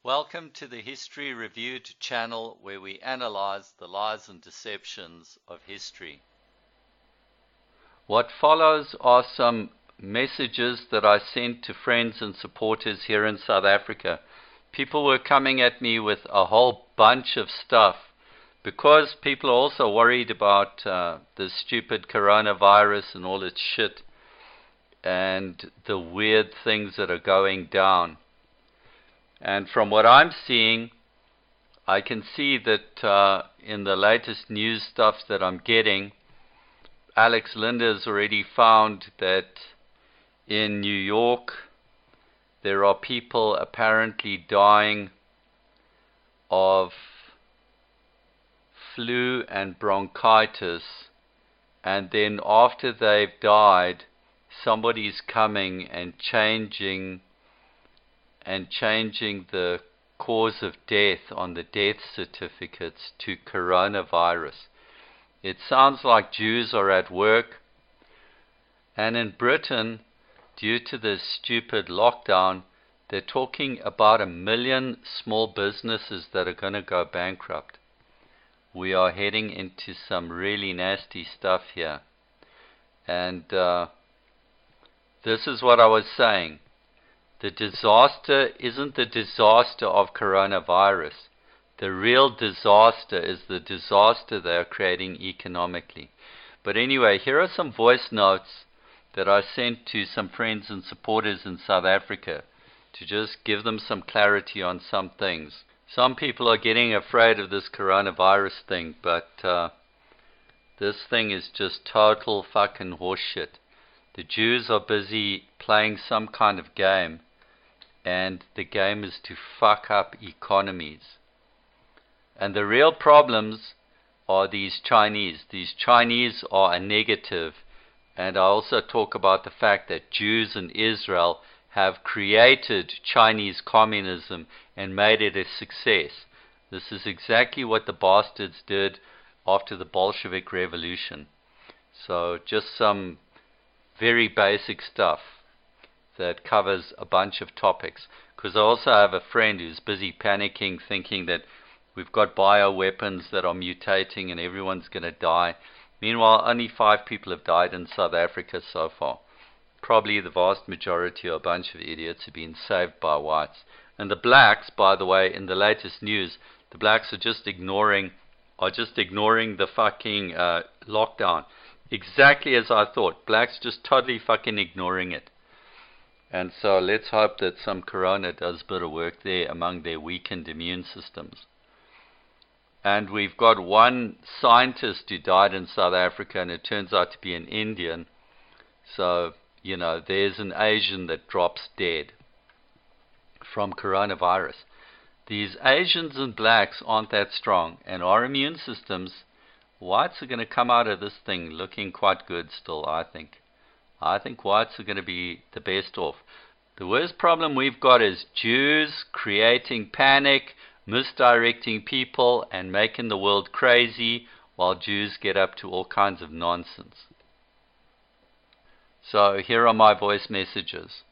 Welcome to the History Reviewed channel, where we analyze the lies and deceptions of history. What follows are some messages that I sent to friends and supporters here in South Africa. People were coming at me with a whole bunch of stuff because people are also worried about the stupid coronavirus and all its shit and the weird things that are going down. And from what I'm seeing, I can see that in the latest news stuff that I'm getting, Alex Linder has already found that in New York there are people apparently dying of flu and bronchitis, and then after they've died, somebody's coming and changing the cause of death on the death certificates to coronavirus. It sounds like Jews are at work, and in Britain, due to this stupid lockdown, they're talking about 1 million small businesses that are going to go bankrupt. We are heading into some really nasty stuff here. And this is what I was saying. The disaster isn't the disaster of coronavirus. The real disaster is the disaster they are creating economically. But anyway, here are some voice notes that I sent to some friends and supporters in South Africa to just give them some clarity on some things. Some people are getting afraid of this coronavirus thing, but this thing is just total fucking horseshit. The Jews are busy playing some kind of game, and the game is to fuck up economies. And the real problems are these Chinese. These Chinese are a negative. And I also talk about the fact that Jews in Israel have created Chinese communism and made it a success. This is exactly what the bastards did after the Bolshevik Revolution. So just some very basic stuff that covers a bunch of topics. Because I also have a friend who's busy panicking, thinking that we've got bioweapons that are mutating and everyone's going to die. Meanwhile, only 5 people have died in South Africa so far. Probably the vast majority are a bunch of idiots who've been saved by whites. And the blacks, by the way, in the latest news, the blacks are just ignoring the fucking lockdown. Exactly as I thought. Blacks just totally fucking ignoring it. And so let's hope that some corona does a bit of work there among their weakened immune systems. And we've got one scientist who died in South Africa, and it turns out to be an Indian. So, you know, there's an Asian that drops dead from coronavirus. These Asians and blacks aren't that strong, and our immune systems, whites are going to come out of this thing looking quite good still, I think. I think whites are going to be the best off. The worst problem we've got is Jews creating panic, misdirecting people, and making the world crazy while Jews get up to all kinds of nonsense. So here are my voice messages.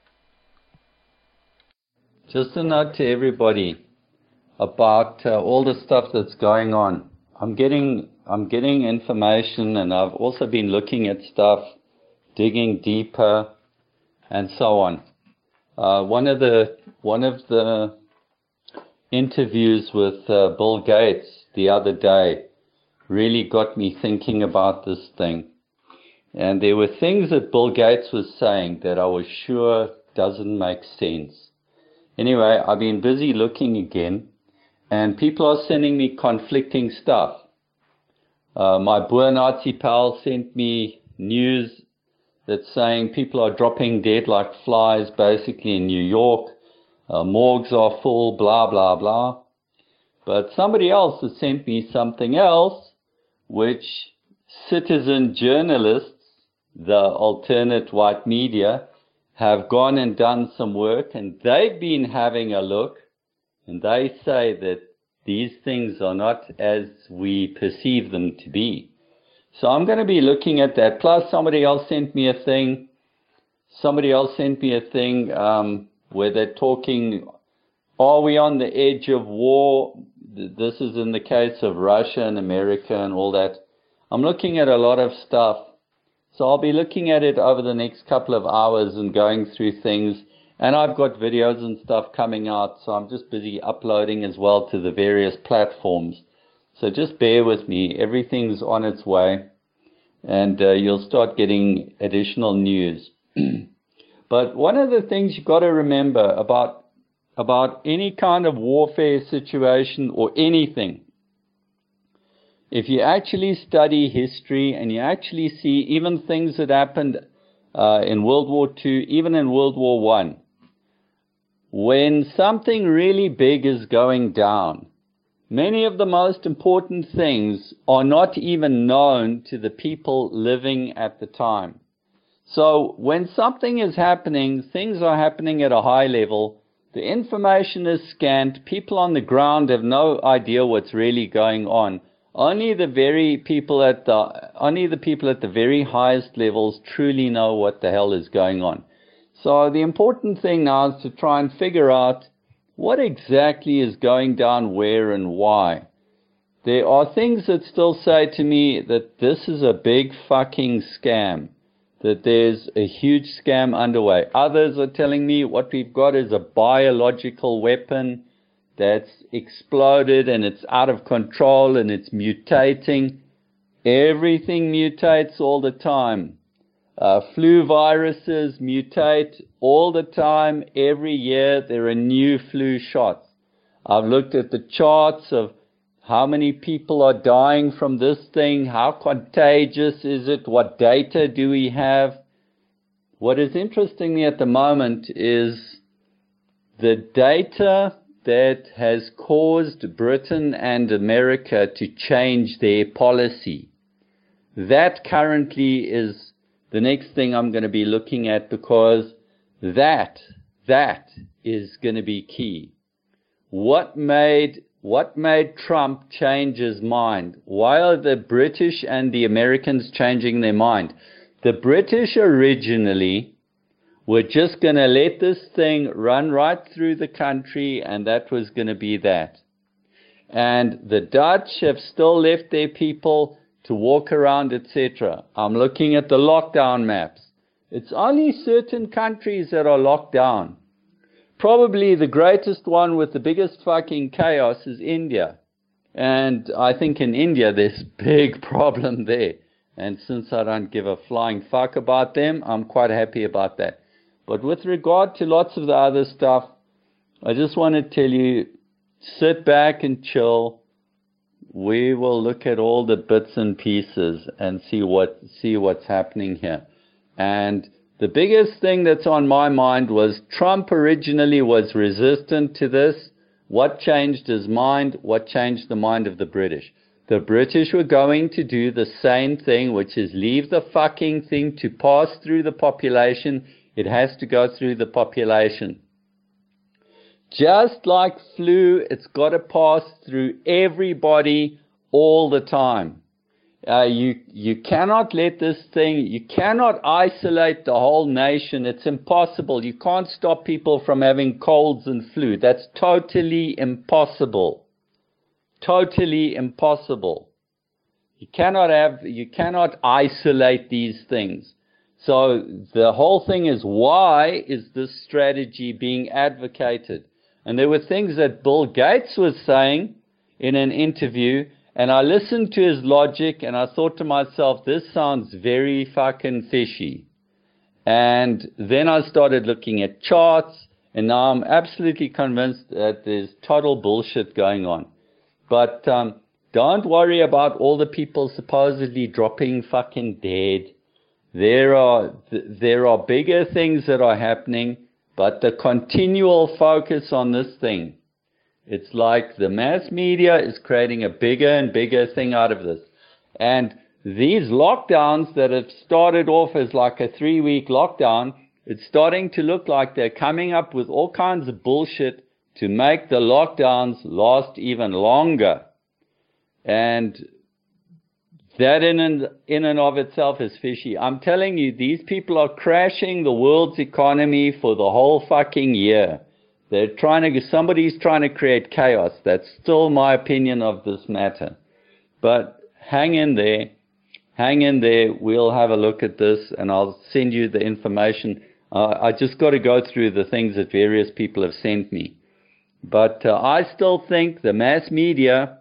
Just a note to everybody about all the stuff that's going on. I'm getting information, and I've also been looking at stuff, digging deeper, and so on. One of the interviews with Bill Gates the other day really got me thinking about this thing. And there were things that Bill Gates was saying that I was sure doesn't make sense. Anyway, I've been busy looking again, and people are sending me conflicting stuff. My Boer Nazi pal sent me news that's saying people are dropping dead like flies basically in New York. Morgues are full, blah, blah, blah. But somebody else has sent me something else, which citizen journalists, the alternate white media, have gone and done some work, and they've been having a look, and they say that these things are not as we perceive them to be. So I'm going to be looking at that. Plus somebody else sent me a thing where they're talking are we on the edge of war? This is in the case of Russia and America and all that. I'm looking at a lot of stuff. So I'll be looking at it over the next couple of hours and going through things. And I've got videos and stuff coming out, so I'm just busy uploading as well to the various platforms. So just bear with me. Everything's on its way. And you'll start getting additional news. But one of the things you've got to remember about any kind of warfare situation or anything, if you actually study history and you actually see even things that happened in World War II, even in World War I, when something really big is going down, many of the most important things are not even known to the people living at the time. So when something is happening, things are happening at a high level, the information is scant, people on the ground have no idea what's really going on. Only the people at the very highest levels truly know what the hell is going on. So the important thing now is to try and figure out what exactly is going down where and why. There are things that still say to me that this is a big fucking scam, that there's a huge scam underway. Others are telling me what we've got is a biological weapon that's exploded and it's out of control and it's mutating. Everything mutates all the time. Flu viruses mutate all the time. Every year there are new flu shots. I've looked at the charts of how many people are dying from this thing, how contagious is it, what data do we have. What is interesting me at the moment is the data that has caused Britain and America to change their policy. That currently is the next thing I'm going to be looking at, because that is going to be key. What made Trump change his mind? Why are the British and the Americans changing their mind? The British originally were just going to let this thing run right through the country, and that was going to be that. And the Dutch have still left their people to walk around, etc. I'm looking at the lockdown maps. It's only certain countries that are locked down. Probably the greatest one with the biggest fucking chaos is India. And I think in India there's a big problem there. And since I don't give a flying fuck about them, I'm quite happy about that. But with regard to lots of the other stuff, I just want to tell you, sit back and chill. We will look at all the bits and pieces and see what's happening here. And the biggest thing that's on my mind was Trump originally was resistant to this. What changed his mind? What changed the mind of the British? The British were going to do the same thing, which is leave the fucking thing to pass through the population. It has to go through the population. Just like flu, it's got to pass through everybody all the time. You cannot let this thing, you cannot isolate the whole nation. It's impossible. You can't stop people from having colds and flu. That's totally impossible. Totally impossible. You cannot isolate these things. So the whole thing is, why is this strategy being advocated? And there were things that Bill Gates was saying in an interview, and I listened to his logic, and I thought to myself, this sounds very fucking fishy. And then I started looking at charts, and now I'm absolutely convinced that there's total bullshit going on. But don't worry about all the people supposedly dropping fucking dead. There are bigger things that are happening, but the continual focus on this thing, it's like the mass media is creating a bigger and bigger thing out of this. And these lockdowns that have started off as like a 3-week lockdown, it's starting to look like they're coming up with all kinds of bullshit to make the lockdowns last even longer. And that in and of itself is fishy. I'm telling you, these people are crashing the world's economy for the whole fucking year. Somebody's trying to create chaos. That's still my opinion of this matter. But hang in there. Hang in there. We'll have a look at this, and I'll send you the information. I just got to go through the things that various people have sent me. But I still think the mass media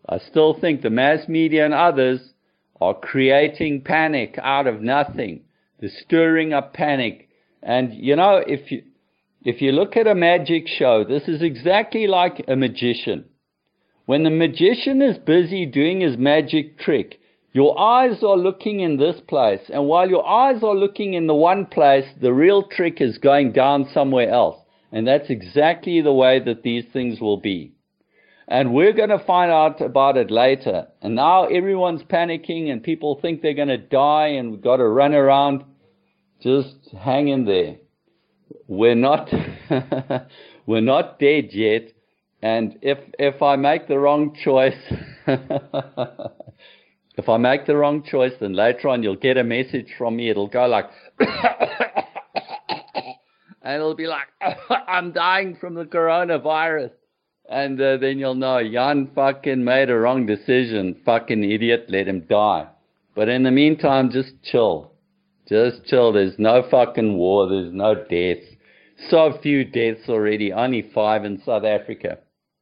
and others are creating panic out of nothing. They're stirring up panic. And, if you look at a magic show, this is exactly like a magician. When the magician is busy doing his magic trick, your eyes are looking in this place, and while your eyes are looking in the one place, the real trick is going down somewhere else. And that's exactly the way that these things will be. And we're going to find out about it later. And now everyone's panicking, and people think they're going to die, and we've got to run around. Just hang in there. We're not dead yet, and if I make the wrong choice, then later on you'll get a message from me. It'll go like, and it'll be like, I'm dying from the coronavirus, and then you'll know Jan fucking made a wrong decision. Fucking idiot, let him die. But in the meantime, just chill. Just chill. There's no fucking war. There's no deaths. So few deaths already. Only 5 in South Africa.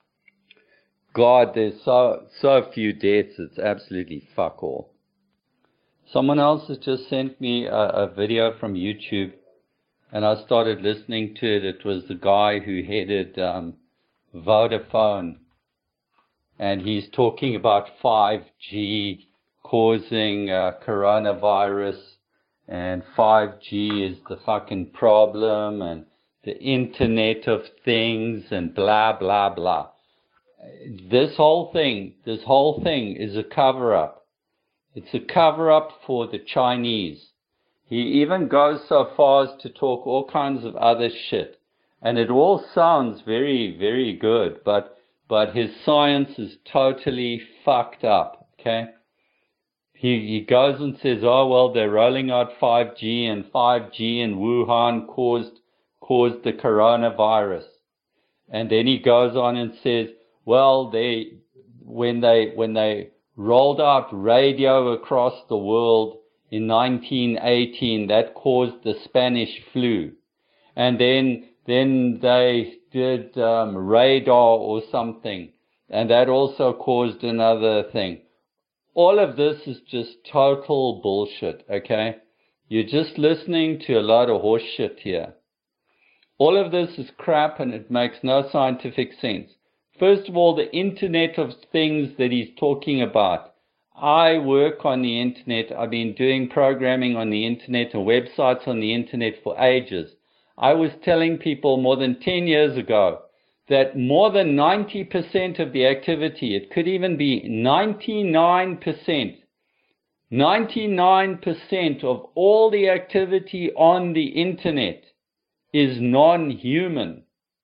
God, there's so few deaths. It's absolutely fuck all. Someone else has just sent me a video from YouTube, and I started listening to it. It was the guy who headed Vodafone, and he's talking about 5G causing coronavirus. And 5G is the fucking problem, and the Internet of Things, and blah, blah, blah. This whole thing is a cover-up. It's a cover-up for the Chinese. He even goes so far as to talk all kinds of other shit. And it all sounds very, very good, but his science is totally fucked up, okay? He goes and says, oh, well, they're rolling out 5G, and 5G in Wuhan caused the coronavirus. And then he goes on and says, well, when they rolled out radio across the world in 1918, that caused the Spanish flu. And then they did radar or something, and that also caused another thing. All of this is just total bullshit, okay? You're just listening to a lot of horse shit here. All of this is crap, and it makes no scientific sense. First of all, the Internet of Things that he's talking about. I work on the Internet. I've been doing programming on the Internet and websites on the Internet for ages. I was telling people more than 10 years ago that more than 90% of the activity, it could even be 99%, 99% of all the activity on the Internet is non-human.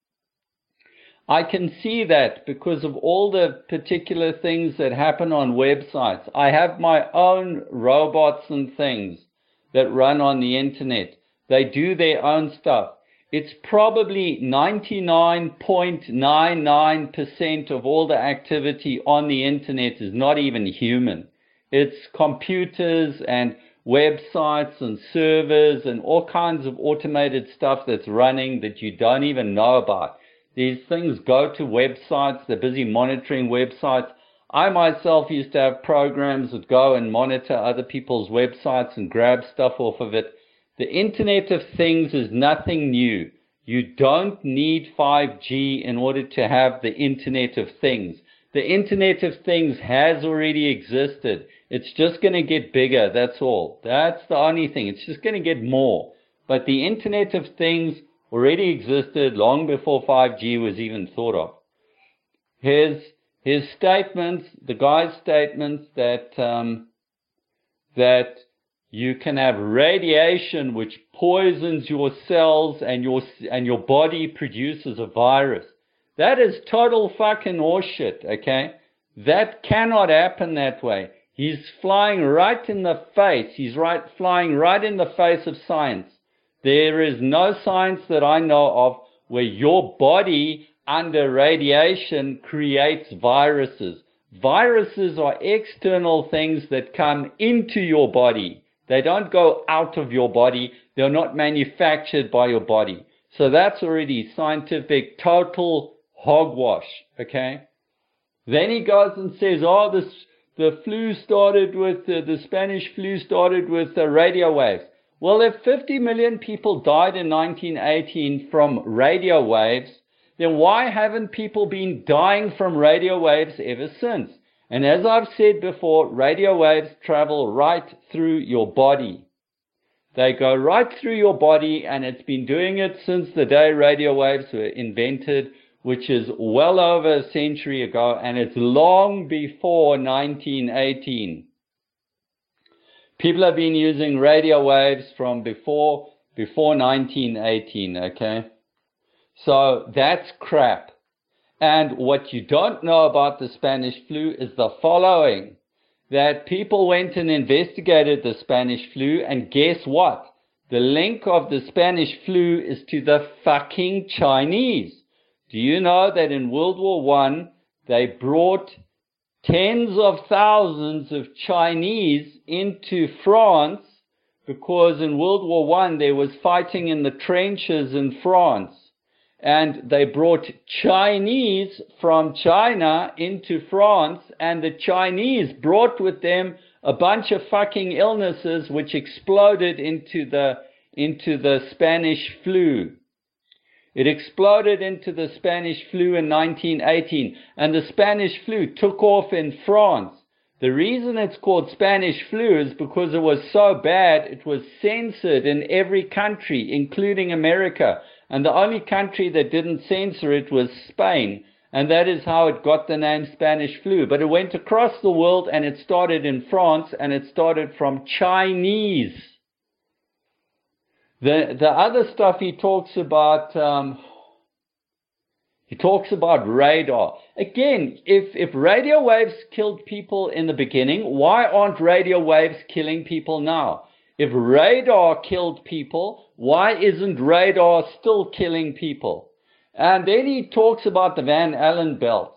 I can see that because of all the particular things that happen on websites. I have my own robots and things that run on the Internet. They do their own stuff. It's probably 99.99% of all the activity on the Internet is not even human. It's computers and websites and servers and all kinds of automated stuff that's running that you don't even know about. These things go to websites. They're busy monitoring websites. I myself used to have programs that go and monitor other people's websites and grab stuff off of it. The Internet of Things is nothing new. You don't need 5G in order to have the Internet of Things. The Internet of Things has already existed. It's just going to get bigger, that's all. That's the only thing. It's just going to get more. But the Internet of Things already existed long before 5G was even thought of. His statements, the guy's statements that you can have radiation which poisons your cells and your body produces a virus. That is total fucking horseshit, okay? That cannot happen that way. He's flying right in the face. Flying right in the face of science. There is no science that I know of where your body under radiation creates viruses. Viruses are external things that come into your body. They don't go out of your body. They're not manufactured by your body. So that's already scientific, total hogwash, okay? Then he goes and says, the flu started with, the Spanish flu started with radio waves. Well, if 50 million people died in 1918 from radio waves, then why haven't people been dying from radio waves ever since? And as I've said before, radio waves travel right through your body. They go right through your body, and it's been doing it since the day radio waves were invented, which is well over a century ago, and it's long before 1918. People have been using radio waves from before 1918, okay? So that's crap. And what you don't know about the Spanish flu is the following, that people went and investigated the Spanish flu, and guess what? The link of the Spanish flu is to the fucking Chinese. Do you know that in World War I, they brought tens of thousands of Chinese into France because in World War I there was fighting in the trenches in France, and they brought Chinese from China into France, and the Chinese brought with them a bunch of fucking illnesses which exploded into the Spanish flu. It exploded into the Spanish flu in 1918, and the Spanish flu took off in France. The reason it's called Spanish flu is because it was so bad, it was censored in every country, including America. And the only country that didn't censor it was Spain. And that is how it got the name Spanish flu. But it went across the world, and it started in France, and it started from Chinese. The other stuff he talks about radar. Again, if radio waves killed people in the beginning, why aren't radio waves killing people now? If radar killed people, why isn't radar still killing people? And then he talks about the Van Allen belts.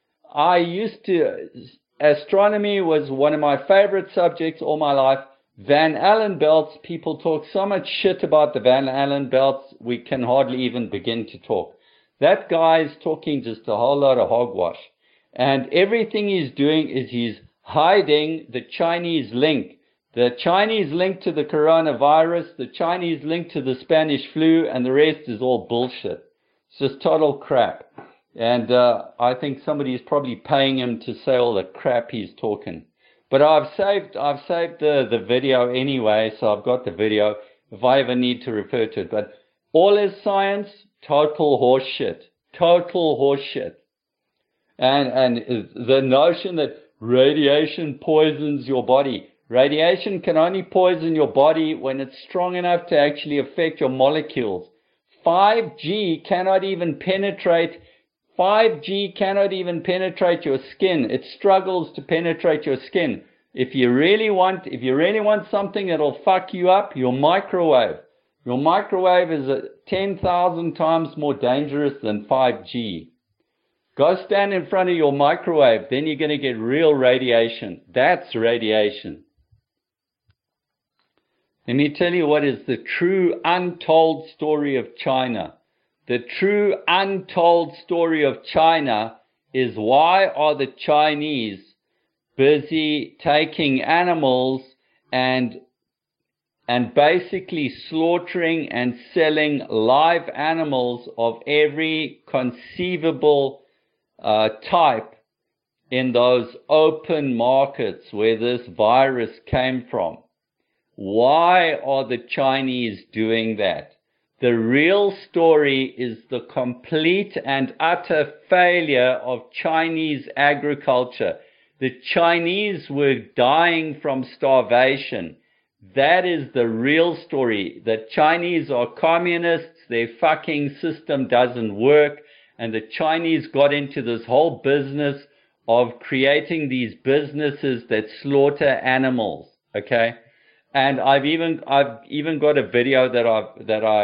Astronomy was one of my favorite subjects all my life. Van Allen belts, people talk so much shit about the Van Allen belts, we can hardly even begin to talk. That guy is talking just a whole lot of hogwash. And everything he's doing is he's hiding the Chinese link. The Chinese link to the coronavirus, the Chinese link to the Spanish flu, and the rest is all bullshit. It's just total crap. And I think somebody's probably paying him to say all the crap he's talking. But I've saved the video anyway, so I've got the video if I ever need to refer to it. But all is science, total horseshit. Total horseshit. And the notion that radiation poisons your body. Radiation can only poison your body when it's strong enough to actually affect your molecules. 5G cannot even penetrate 5G cannot even penetrate your skin. It struggles to penetrate your skin. If you really want something that'll fuck you up, your microwave. Your microwave is 10,000 times more dangerous than 5G. Go stand in front of your microwave, then you're going to get real radiation. That's radiation. Let me tell you what is the true untold story of China. The true untold story of China is, why are the Chinese busy taking animals and basically slaughtering and selling live animals of every conceivable type in those open markets where this virus came from? Why are the Chinese doing that? The real story is the complete and utter failure of Chinese agriculture. The Chinese were dying from starvation. That is the real story. The Chinese are communists. Their fucking system doesn't work. And the Chinese got into this whole business of creating these businesses that slaughter animals. Okay? And I've even got a video that I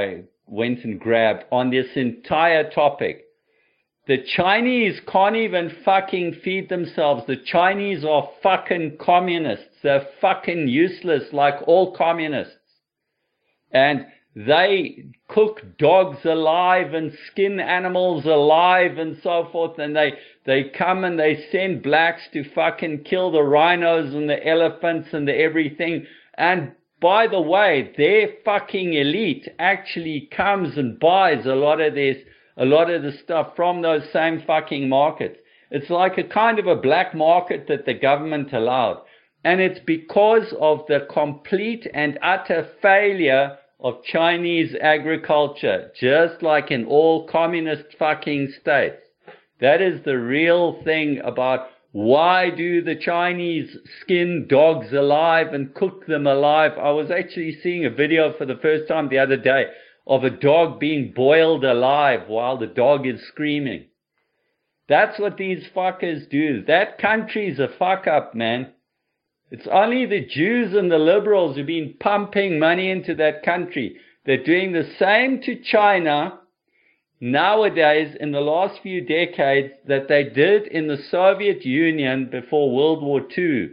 went and grabbed on this entire topic. The Chinese can't even fucking feed themselves. The Chinese are fucking communists. They're fucking useless like all communists. And they cook dogs alive and skin animals alive and so forth. And they come and they send blacks to fucking kill the rhinos and the elephants and the everything. And by the way, their fucking elite actually comes and buys a lot of the stuff from those same fucking markets. It's like a kind of a black market that the government allowed. And it's because of the complete and utter failure of Chinese agriculture, just like in all communist fucking states. That is the real thing about why do the Chinese skin dogs alive and cook them alive. I was actually seeing a video for the first time the other day of a dog being boiled alive while the dog is screaming. That's what these fuckers do. That country's a fuck up, man. It's only the Jews and the liberals who've been pumping money into that country. They're doing the same to China nowadays in the last few decades that they did in the Soviet Union before World War II.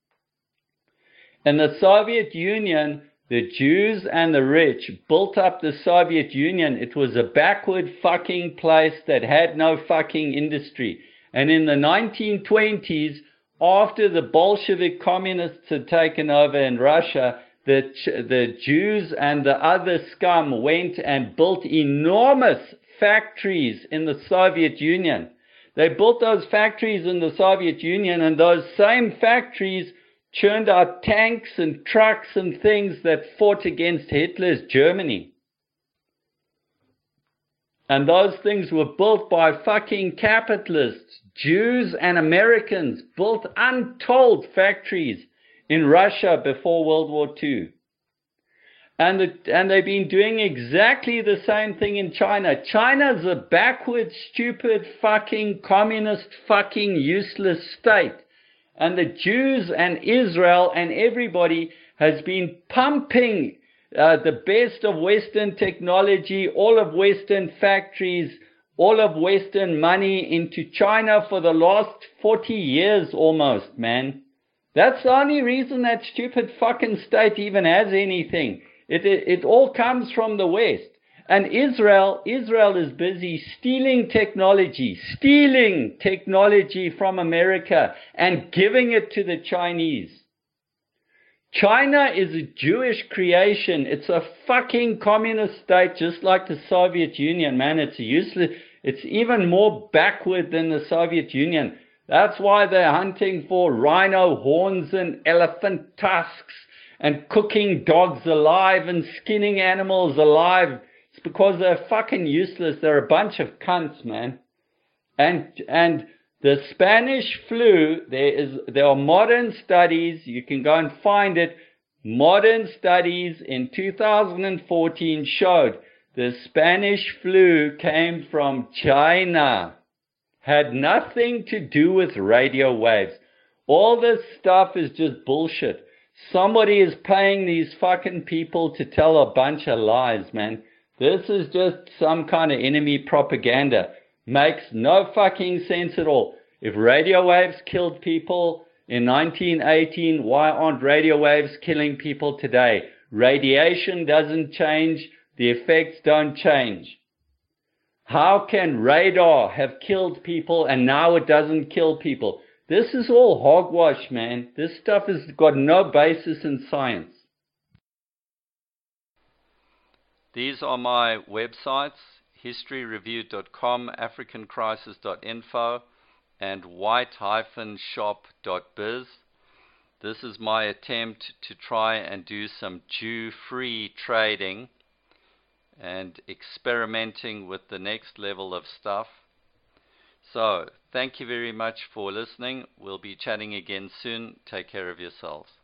In the Soviet Union, the Jews and the rich built up the Soviet Union. It was a backward fucking place that had no fucking industry. And in the 1920s, after the Bolshevik communists had taken over in Russia, the Jews and the other scum went and built enormous factories in the Soviet Union. They built those factories in the Soviet Union, and those same factories churned out tanks and trucks and things that fought against Hitler's Germany. And those things were built by fucking capitalists. Jews and Americans built untold factories in Russia before World War II. And they've been doing exactly the same thing in China. China's a backward, stupid, fucking communist, fucking useless state. And the Jews and Israel and everybody has been pumping the best of Western technology, all of Western factories, all of Western money into China for the last 40 years almost, man. That's the only reason that stupid fucking state even has anything. It all comes from the West. And Israel is busy stealing technology from America and giving it to the Chinese. China is a Jewish creation. It's a fucking communist state just like the Soviet Union, man. It's even more backward than the Soviet Union. That's why they're hunting for rhino horns and elephant tusks and cooking dogs alive and skinning animals alive. It's because they're fucking useless. They're a bunch of cunts, man. And the Spanish flu, there are modern studies, you can go and find it. Modern studies in 2014 showed the Spanish flu came from China. Had nothing to do with radio waves. All this stuff is just bullshit. Somebody is paying these fucking people to tell a bunch of lies, man. This is just some kind of enemy propaganda. Makes no fucking sense at all. If radio waves killed people in 1918, why aren't radio waves killing people today? Radiation doesn't change. The effects don't change. How can radar have killed people and now it doesn't kill people? This is all hogwash, man. This stuff has got no basis in science. These are my websites, historyreview.com, africancrisis.info, and white-shop.biz. This is my attempt to try and do some Jew-free trading and experimenting with the next level of stuff. So, thank you very much for listening. We'll be chatting again soon. Take care of yourselves.